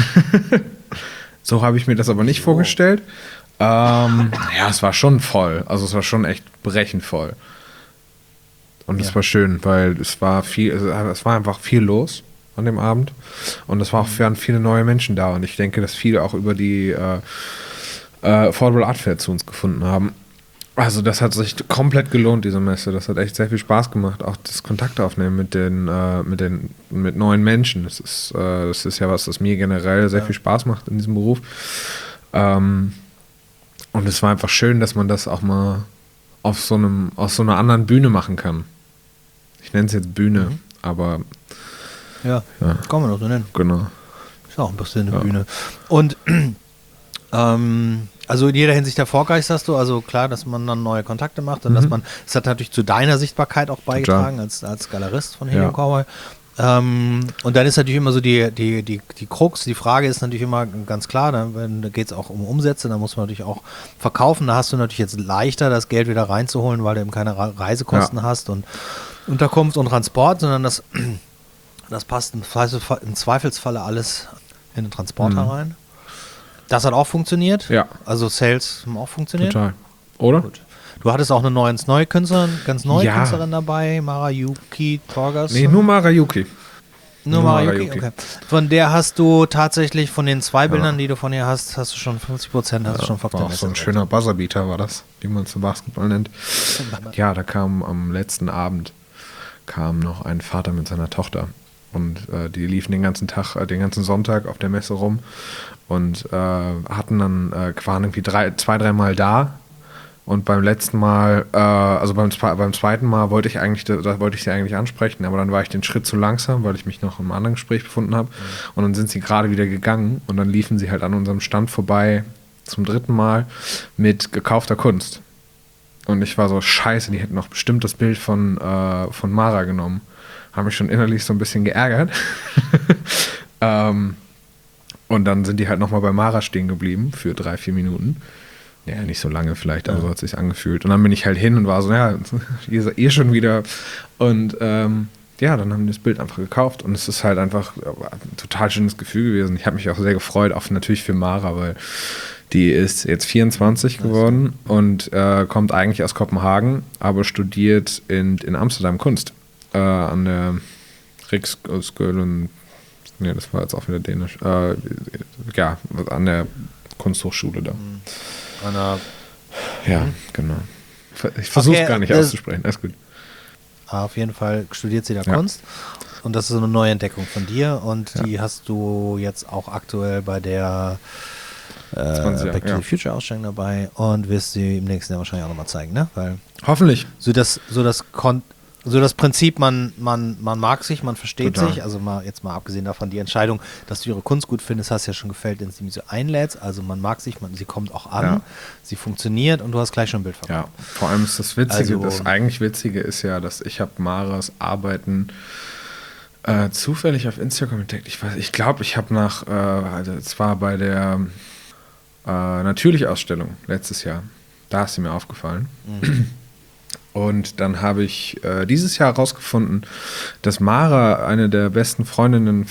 So habe ich mir das aber nicht vorgestellt. Ja, es war schon voll. Also es war schon echt brechend voll. Und es war schön, weil es war einfach viel los an dem Abend. Und waren viele neue Menschen da. Und ich denke, dass viele auch über die Affordable Art Fair zu uns gefunden haben. Also das hat sich komplett gelohnt, diese Messe. Das hat echt sehr viel Spaß gemacht. Auch das Kontakt aufnehmen mit neuen Menschen. Das ist ja was, das mir generell sehr viel Spaß macht in diesem Beruf. Und es war einfach schön, dass man das auch mal aus so einer anderen Bühne machen kann. Ich nenne es jetzt Bühne, aber ja, kann man auch so nennen. Genau. Ist auch ein bisschen eine Bühne. Und also in jeder Hinsicht erfolgreich, du, also klar, dass man dann neue Kontakte macht und dass man, das hat natürlich zu deiner Sichtbarkeit auch beigetragen als Galerist von Helium Cowboy. Und dann ist natürlich immer so die Krux, die Frage ist natürlich immer ganz klar, da geht es auch um Umsätze, da muss man natürlich auch verkaufen, da hast du natürlich jetzt leichter, das Geld wieder reinzuholen, weil du eben keine Reisekosten hast und Unterkunft und Transport, sondern das passt im Zweifelsfalle alles in den Transporter rein. Das hat auch funktioniert. Ja. Also Sales haben auch funktioniert. Total. Oder? Gut. Du hattest auch eine neue Künstlerin, ganz neue Ja. Künstlerin dabei, Marayuki Torgerson. Nee, nur Marayuki. Nur Marayuki, okay. Von der hast du tatsächlich, von den 2 Bildern, die du von ihr hast, hast du schon 50%, hast du schon Faktor. War auch so ein schöner Buzzerbeater war das, wie man es im Basketball nennt. Ja, da kam am letzten Abend noch ein Vater mit seiner Tochter. Und die liefen den ganzen Tag, den ganzen Sonntag auf der Messe rum und hatten dann, waren irgendwie 2-3 Mal da. Und beim letzten Mal, also beim zweiten Mal wollte ich sie eigentlich ansprechen, aber dann war ich den Schritt zu langsam, weil ich mich noch im anderen Gespräch befunden habe. Und dann sind sie gerade wieder gegangen und dann liefen sie halt an unserem Stand vorbei zum 3. Mal mit gekaufter Kunst. Und ich war so, scheiße, die hätten noch bestimmt das Bild von Mara genommen. Haben mich schon innerlich so ein bisschen geärgert. Und dann sind die halt nochmal bei Mara stehen geblieben für 3-4 Minuten. Ja, nicht so lange vielleicht, aber so hat es sich angefühlt. Und dann bin ich halt hin und war so, ja, ihr seid schon wieder. Und dann haben die das Bild einfach gekauft. Und es ist halt einfach ein total schönes Gefühl gewesen. Ich habe mich auch sehr gefreut, auch natürlich für Mara, weil die ist jetzt 24 geworden und kommt eigentlich aus Kopenhagen, aber studiert in Amsterdam Kunst. An der Riksskolen, nee, das war jetzt auch wieder dänisch. An der Kunsthochschule da. Ja, genau. Ich versuche es gar nicht auszusprechen. Alles gut. Auf jeden Fall studiert sie da Kunst. Und das ist eine neue Entdeckung von dir. Und die hast du jetzt auch aktuell bei der Back to the Future Ausstellung dabei. Und wirst sie im nächsten Jahr wahrscheinlich auch nochmal zeigen, ne? Weil hoffentlich. So das Prinzip, man mag sich, man versteht sich, also jetzt mal abgesehen davon, die Entscheidung, dass du ihre Kunst gut findest, hast ja schon gefällt, indem sie so einlädst, also man mag sich, sie kommt auch an, sie funktioniert und du hast gleich schon ein Bild verkauft. Ja, vor allem ist das Witzige, das eigentlich Witzige ist ja, dass ich habe Maras Arbeiten zufällig auf Instagram entdeckt. Ich glaube, ich habe es war bei der Natürlich-Ausstellung letztes Jahr, da ist sie mir aufgefallen. Und dann habe ich dieses Jahr herausgefunden, dass Mara eine der besten Freundinnen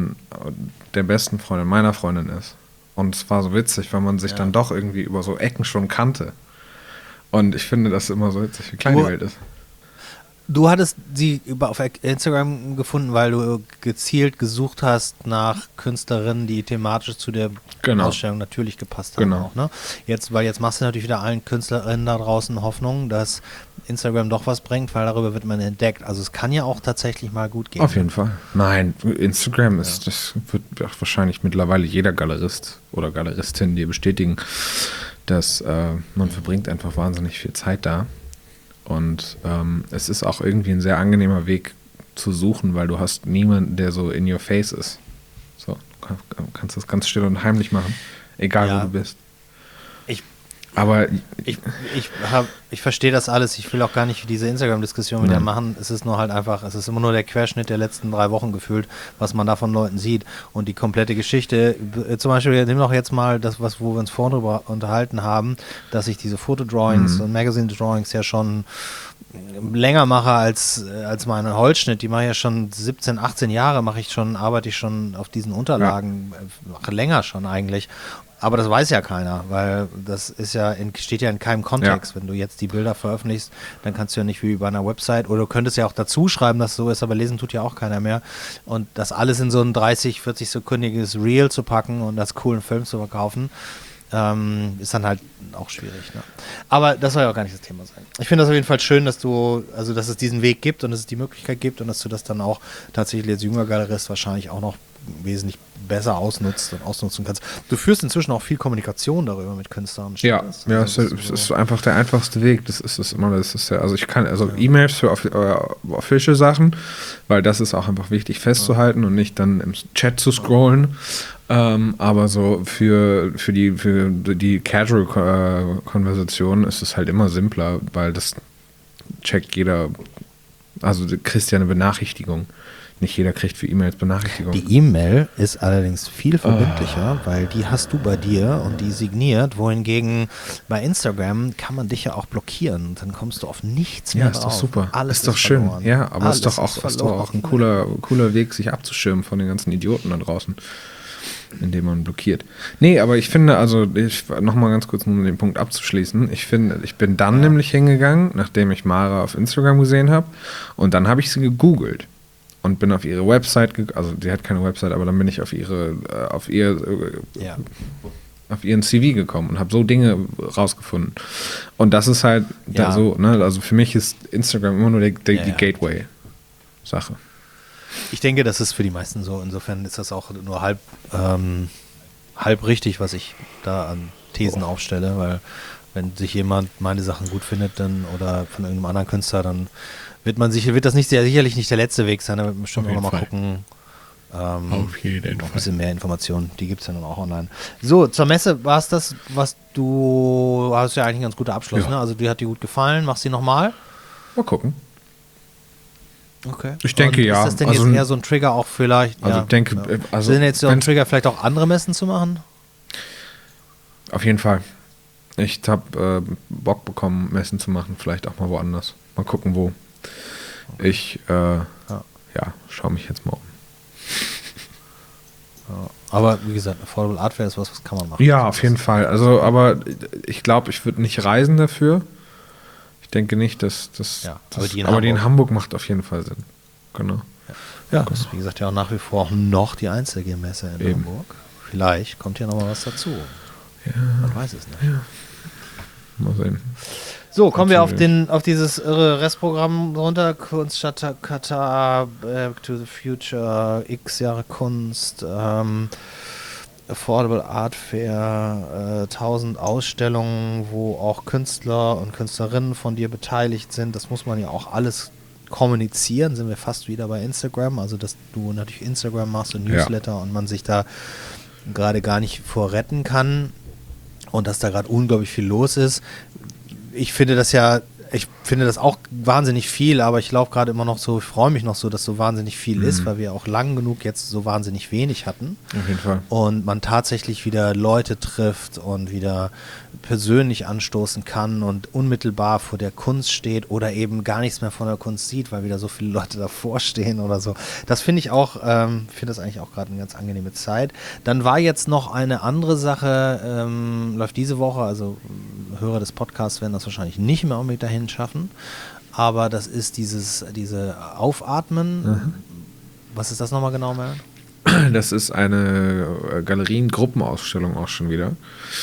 meiner Freundin ist. Und es war so witzig, weil man sich dann doch irgendwie über so Ecken schon kannte. Und ich finde das immer so witzig, wie klein die Welt ist. Du hattest sie auf Instagram gefunden, weil du gezielt gesucht hast nach Künstlerinnen, die thematisch zu der Ausstellung natürlich gepasst haben. Auch, ne? Jetzt machst du natürlich wieder allen Künstlerinnen da draußen Hoffnung, dass Instagram doch was bringt, weil darüber wird man entdeckt. Also es kann ja auch tatsächlich mal gut gehen. Auf jeden Fall. Nein, Instagram das wird auch wahrscheinlich mittlerweile jeder Galerist oder Galeristin dir bestätigen, dass man verbringt einfach wahnsinnig viel Zeit da. Und es ist auch irgendwie ein sehr angenehmer Weg zu suchen, weil du hast niemanden, der so in your face ist. So, du kannst das ganz still und heimlich machen, egal wo du bist. Ich verstehe das alles. Ich will auch gar nicht diese Instagram-Diskussion wieder machen. Es ist nur halt einfach, es ist immer nur der Querschnitt der letzten 3 Wochen gefühlt, was man da von Leuten sieht. Und die komplette Geschichte, zum Beispiel, nimm doch jetzt mal das, wo wir uns vorhin drüber unterhalten haben, dass ich diese Fotodrawings und Magazine-Drawings ja schon länger mache als meinen Holzschnitt. Die mache ich ja schon 17, 18 Jahre, arbeite ich schon auf diesen Unterlagen, länger schon eigentlich. Aber das weiß ja keiner, weil das ist steht ja in keinem Kontext. Ja. Wenn du jetzt die Bilder veröffentlichst, dann kannst du ja nicht wie bei einer Website, oder du könntest ja auch dazu schreiben, dass es so ist, aber lesen tut ja auch keiner mehr. Und das alles in so ein 30, 40-sekündiges Reel zu packen und als coolen Film zu verkaufen, ist dann halt auch schwierig. Ne? Aber das soll ja auch gar nicht das Thema sein. Ich finde das auf jeden Fall schön, dass es diesen Weg gibt und dass es die Möglichkeit gibt und dass du das dann auch tatsächlich als junger Galerist wahrscheinlich auch noch wesentlich besser ausnutzen kannst. Du führst inzwischen auch viel Kommunikation darüber mit Künstlern. Es ist einfach der einfachste Weg. Das ist immer, also ich kann, E-Mails für official Sachen, weil das ist auch einfach wichtig festzuhalten und nicht dann im Chat zu scrollen. Aber so für die Casual-Konversation ist es halt immer simpler, weil das checkt jeder, also du kriegst ja eine Benachrichtigung. nicht jeder kriegt für E-Mails Benachrichtigungen. Die E-Mail ist allerdings viel verbindlicher, weil die hast du bei dir und die signiert, wohingegen bei Instagram kann man dich ja auch blockieren. Dann kommst du auf nichts mehr Ja, ist doch drauf. super. Alles ist doch schön. verloren. Ja, aber Alles ist doch auch ein cooler Weg, sich abzuschirmen von den ganzen Idioten da draußen, indem man blockiert. Nee, aber ich finde, also nochmal ganz kurz, um den Punkt abzuschließen, ich finde, ich bin dann nämlich hingegangen, nachdem ich Mara auf Instagram gesehen habe, und dann habe ich sie gegoogelt und bin auf ihre Website, also sie hat keine Website, aber dann bin ich auf ihren CV gekommen und habe so Dinge rausgefunden. Und das ist halt da so, ne? Also für mich ist Instagram immer nur die Gateway-Sache. Ich denke, das ist für die meisten so. Insofern ist das auch nur halb richtig, was ich da an Thesen aufstelle, weil wenn sich jemand meine Sachen gut findet, dann oder von irgendeinem anderen Künstler, dann wird das sicherlich nicht der letzte Weg sein. Da wird man bestimmt auch noch mal gucken. Auf jeden Noch ein bisschen mehr Informationen, die gibt es ja dann auch online. So, zur Messe war es das, was du hast ja eigentlich einen ganz guter Abschluss, Ja. ne? Also dir hat die gut gefallen, machst du die nochmal? Mal gucken. Okay. Ich denke, Und ja. Ist das denn Also- jetzt eher so ein Trigger auch vielleicht? Also ich denke, also sind jetzt so ein wenn's- Trigger vielleicht auch andere Messen zu machen? Auf jeden Fall. Ich habe Bock bekommen, Messen zu machen, vielleicht auch mal woanders. Mal gucken, wo. Ich schaue mich jetzt mal um. Aber wie gesagt, Affordable Art Fair ist was kann man machen. Ja, auf jeden Fall. Also, aber ich glaube, ich würde nicht reisen dafür. Ich denke nicht, dass das. Ja, das aber die in Hamburg macht auf jeden Fall Sinn. Genau. Ja, das ist wie gesagt ja auch nach wie vor noch die einzige Messe in Eben. Hamburg. Vielleicht kommt ja noch mal was dazu. Ja. Man weiß es nicht. Mal sehen. So, kommen wir auf Natürlich. auf dieses irre Restprogramm runter. Kunststadt Katar, Back to the Future, X Jahre Kunst, Affordable Art Fair, 1000 Ausstellungen, wo auch Künstler und Künstlerinnen von dir beteiligt sind. Das muss man ja auch alles kommunizieren. Sind wir fast wieder bei Instagram. Also, dass du natürlich Instagram machst und Newsletter und man sich da gerade gar nicht vor retten kann und dass da gerade unglaublich viel los ist. Ich finde das auch wahnsinnig viel, aber ich laufe gerade immer noch so, ich freue mich noch so, dass so wahnsinnig viel ist, weil wir auch lang genug jetzt so wahnsinnig wenig hatten. Auf jeden Fall. Und man tatsächlich wieder Leute trifft und wieder persönlich anstoßen kann und unmittelbar vor der Kunst steht oder eben gar nichts mehr von der Kunst sieht, weil wieder so viele Leute davor stehen oder so. Das finde ich auch, finde das eigentlich auch gerade eine ganz angenehme Zeit. Dann war jetzt noch eine andere Sache, läuft diese Woche, also Hörer des Podcasts werden das wahrscheinlich nicht mehr unbedingt dahin schaffen, aber das ist diese Aufatmen. Was ist das nochmal genau, Merlin? Das ist eine Galerien-Gruppenausstellung auch schon wieder.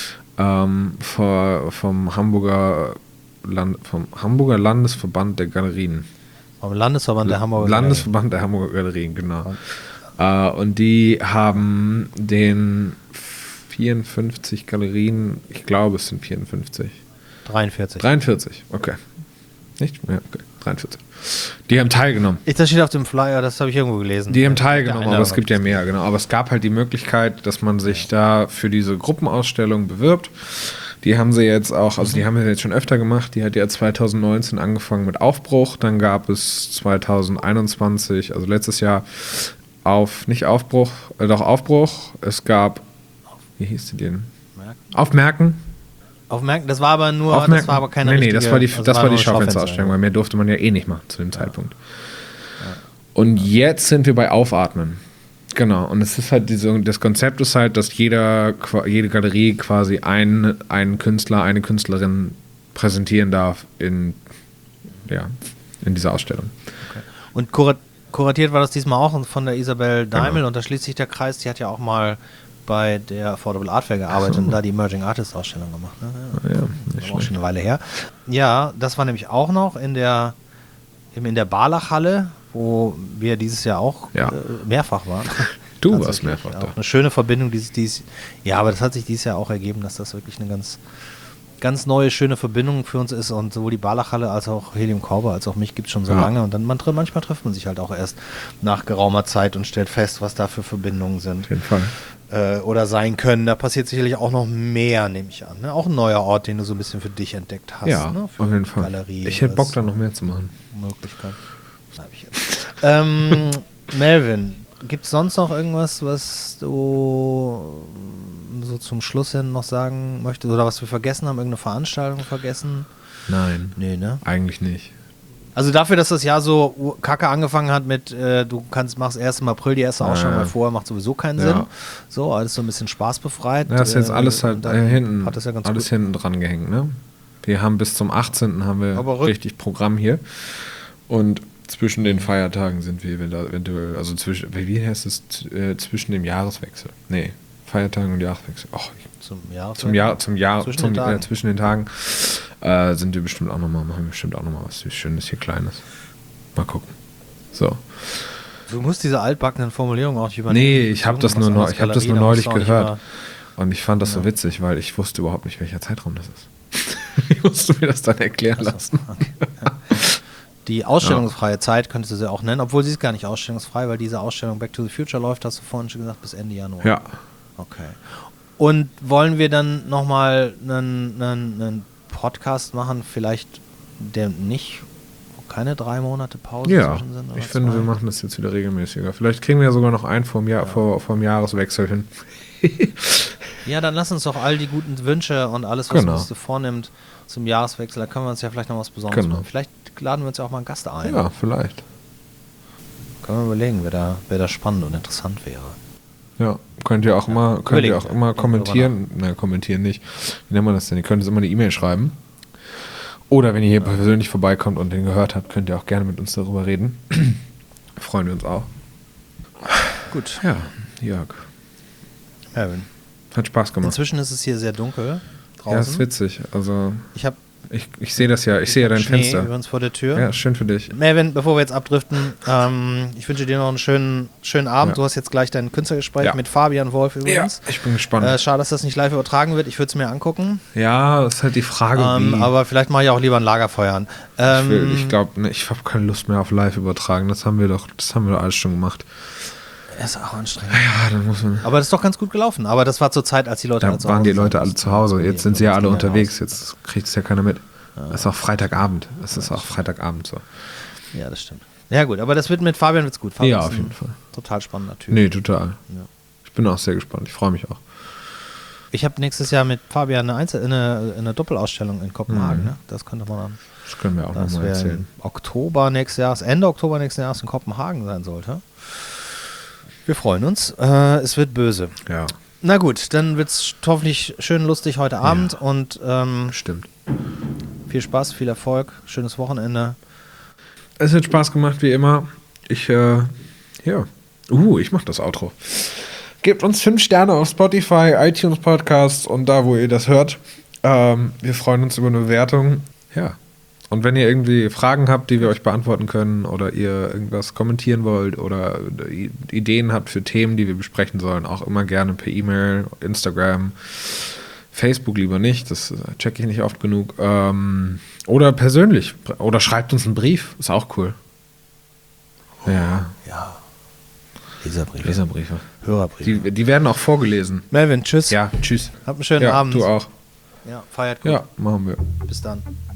Vom Hamburger Landesverband der Galerien. Vom Landesverband der Hamburger Landesverband der Hamburger Galerien, genau. Und die haben den 54 Galerien, ich glaube es sind 54. 43. 43, okay. Nicht? Ja, okay. 43. Die haben teilgenommen. Das steht auf dem Flyer, das habe ich irgendwo gelesen. Die haben teilgenommen, Der aber es eine gibt ja mehr, genau. Aber es gab halt die Möglichkeit, dass man sich da für diese Gruppenausstellung bewirbt. Die haben sie jetzt auch, also die haben wir jetzt schon öfter gemacht. Die hat ja 2019 angefangen mit Aufbruch. Dann gab es 2021, also letztes Jahr, Aufbruch. Es gab, wie hieß die denn? Aufmerken. Aufmerken, das war aber nur, Aufmerken. das war aber keine Nee, richtige... das war die also Schaufensterausstellung, Schaufensterausstellung. weil mehr durfte man ja eh nicht machen zu dem Zeitpunkt. Und jetzt sind wir bei Aufatmen. Genau, und es ist halt das Konzept ist halt, dass jede Galerie quasi einen Künstler, eine Künstlerin präsentieren darf in dieser Ausstellung. Okay. Und kuratiert war das diesmal auch von der Isabel Daimel, Genau. und da schließt sich der Kreis, die hat ja auch mal bei der Affordable Art Fair gearbeitet und da die Emerging Artist Ausstellung gemacht. Ne? Ja, Das war auch schon eine Weile her. Ja, das war nämlich auch noch in der Barlachhalle, wo wir dieses Jahr auch mehrfach waren. Du warst Tatsächlich mehrfach auch da. eine schöne Verbindung, aber das hat sich dieses Jahr auch ergeben, dass das wirklich eine ganz, ganz neue, schöne Verbindung für uns ist, und sowohl die Barlachhalle als auch Helium Korber als auch mich gibt es schon so lange, und dann manchmal trifft man sich halt auch erst nach geraumer Zeit und stellt fest, was da für Verbindungen sind. Auf jeden Fall. Oder sein können. Da passiert sicherlich auch noch mehr, nehme ich an. Ne? Auch ein neuer Ort, den du so ein bisschen für dich entdeckt hast. Ja, ne? Für auf jeden Fall. Galerie Ich hätte Bock, als da noch mehr zu machen. Möglichkeit. Das hab ich jetzt. Melvin, gibt es sonst noch irgendwas, was du so zum Schluss hin noch sagen möchtest? Oder was wir vergessen haben? Irgendeine Veranstaltung vergessen? Nein, Nee, ne? eigentlich nicht. Also dafür, dass das Jahr so kacke angefangen hat mit, machst erst im April die erste Ausstellung, weil vorher macht sowieso keinen Ja. Sinn. So, alles so ein bisschen spaßbefreit. Ja, ist jetzt alles halt dann hinten, hat das ja ganz alles gut. hinten dran gehängt, ne? Wir haben bis zum 18. haben wir Aber richtig Programm hier. Und zwischen den Feiertagen sind wir eventuell, also wie heißt es, zwischen dem Jahreswechsel? Nee, Feiertagen und Jahreswechsel. Zwischen den Tagen sind wir bestimmt auch nochmal, machen wir bestimmt auch nochmal was Schönes hier Kleines. Mal gucken. So. Du musst diese altbackenen Formulierungen auch nicht übernehmen. Nee, ich habe das nur neulich gehört. Und ich fand das so witzig, weil ich wusste überhaupt nicht, welcher Zeitraum das ist. Ich musste mir das dann erklären lassen. Okay. Ja. Die ausstellungsfreie Zeit könntest du sie auch nennen, obwohl sie ist gar nicht ausstellungsfrei, weil diese Ausstellung Back to the Future läuft, hast du vorhin schon gesagt, bis Ende Januar. Ja. Okay. Und wollen wir dann nochmal einen Podcast machen, vielleicht der nicht, wo keine 3 Monate Pause Ja, zwischen sind? Oder ich finde, 2? wir machen das jetzt wieder regelmäßiger. Vielleicht kriegen wir ja sogar noch einen vom Jahreswechsel hin. Ja, dann lass uns doch all die guten Wünsche und alles, was Genau. uns so vornimmt zum Jahreswechsel, da können wir uns ja vielleicht noch was Besonderes Genau. machen. Vielleicht laden wir uns ja auch mal einen Gast ein. Ja, vielleicht. Können wir überlegen, wer da spannend und interessant wäre. Ja, könnt ihr auch immer kommentieren. Nein, kommentieren nicht. Wie nennt man das denn? Ihr könnt uns immer eine E-Mail schreiben. Oder wenn ihr hier persönlich vorbeikommt und den gehört habt, könnt ihr auch gerne mit uns darüber reden. Freuen wir uns auch. Gut. Ja, Jörg. Melvin. Hat Spaß gemacht. Inzwischen ist es hier sehr dunkel draußen. Ja, ist witzig. Also Ich habe ich sehe das ja, ich sehe ja dein Schnee Fenster. über uns vor der Tür. Ja, schön für dich. Melvin, bevor wir jetzt abdriften, ich wünsche dir noch einen schönen Abend. Ja. Du hast jetzt gleich dein Künstlergespräch Ja. mit Fabian Wolf übrigens. Ich bin gespannt. Schade, dass das nicht live übertragen wird. Ich würde es mir angucken. Ja, das ist halt die Frage, wie. Aber vielleicht mache ich auch lieber ein Lagerfeuer an. Ich glaube, ich habe keine Lust mehr auf live übertragen. Das haben wir doch alles schon gemacht. Ist auch anstrengend. Ja, dann muss man. Aber das ist doch ganz gut gelaufen. Aber das war zur Zeit, als die Leute Da alle zu waren Hause die Leute sind. alle zu Hause. Jetzt sind sie ja alle Kinder unterwegs. raus. Jetzt kriegt es ja keiner mit. Das ist auch Freitagabend. Das ist auch Freitagabend so. Ja, das stimmt. Ja gut, aber das wird mit Fabian wird's gut. Fabian Ja, ist auf ein jeden Fall. Total spannender Typ. Nee, total. Ja. Ich bin auch sehr gespannt. Ich freue mich auch. Ich habe nächstes Jahr mit Fabian eine Doppelausstellung in Kopenhagen. Ne? Das könnte man dann. Das können wir auch Das nochmal wäre erzählen. im Oktober nächsten Jahres, Ende Oktober nächsten Jahres in Kopenhagen sein sollte. Wir freuen uns. Es wird böse. Ja, Na gut, dann wird es hoffentlich schön lustig heute Abend und stimmt. viel Spaß, viel Erfolg, schönes Wochenende. Es hat Spaß gemacht, wie immer. Ich mache das Outro. Gebt uns 5 Sterne auf Spotify, iTunes Podcasts und da, wo ihr das hört. Wir freuen uns über eine Bewertung. Ja. Und wenn ihr irgendwie Fragen habt, die wir euch beantworten können oder ihr irgendwas kommentieren wollt oder Ideen habt für Themen, die wir besprechen sollen, auch immer gerne per E-Mail, Instagram, Facebook lieber nicht, das checke ich nicht oft genug. Oder persönlich. Oder schreibt uns einen Brief, ist auch cool. Ja, Ja, Leserbriefe, Leserbriefe. Hörerbriefe. Die werden auch vorgelesen. Melvin, tschüss. Ja, tschüss. Habt einen schönen Ja, Abend. du auch. Ja, feiert gut. Ja, machen wir. Bis dann.